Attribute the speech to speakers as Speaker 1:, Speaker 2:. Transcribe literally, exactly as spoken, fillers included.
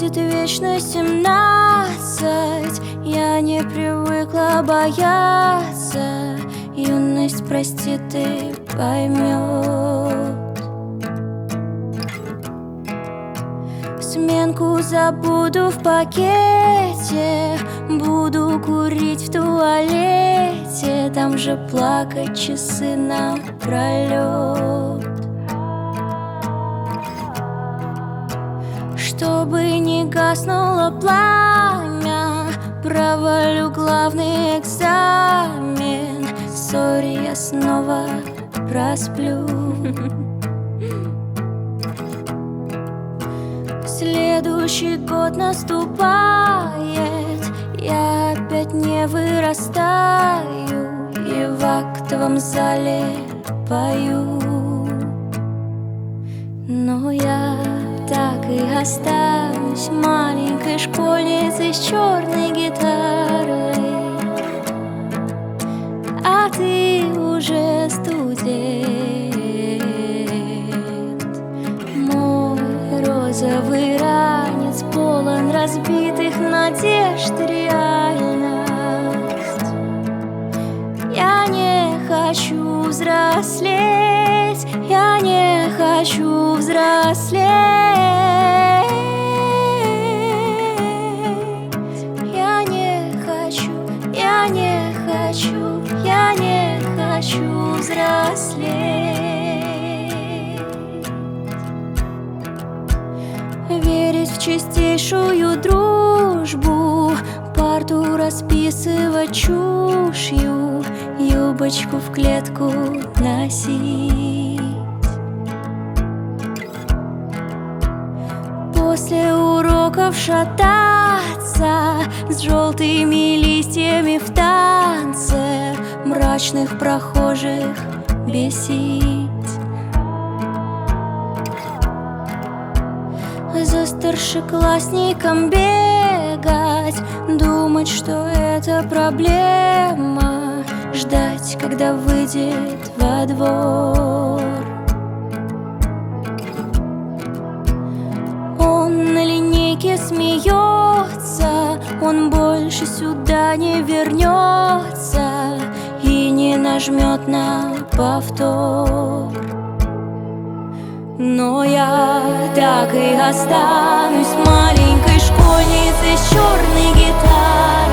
Speaker 1: будет вечно семнадцать. Я не привыкла бояться. Юность, прости, ты поймешь. Сменку забуду в пакете, буду курить в туалете, там же плакать часы напролет. Чтобы не гаснуло пламя, провалю главный экзамен. Сори, я снова просплю. Следующий год наступает, я опять не вырастаю и в актовом зале пою. Но я так и останусь маленькой школьницей с черной гитарой, а ты уже студент. Мой розовый ранец полон разбитых надежд и реальность. Я не хочу взрослеть, я не хочу взрослеть. Я не хочу, я не хочу, я не хочу взрослеть. Верить в чистейшую дружбу, парту расписывать чушью, юбочку в клетку носить. После уроков шататься с желтыми листьями в танце, мрачных прохожих бесить. За старшеклассником бегать, думать, что это проблема, ждать, когда выйдет во двор. Он на линейке смеется, он больше сюда не вернется и не нажмет на повтор. Но я так и останусь маленькой школьницей с черной гитарой.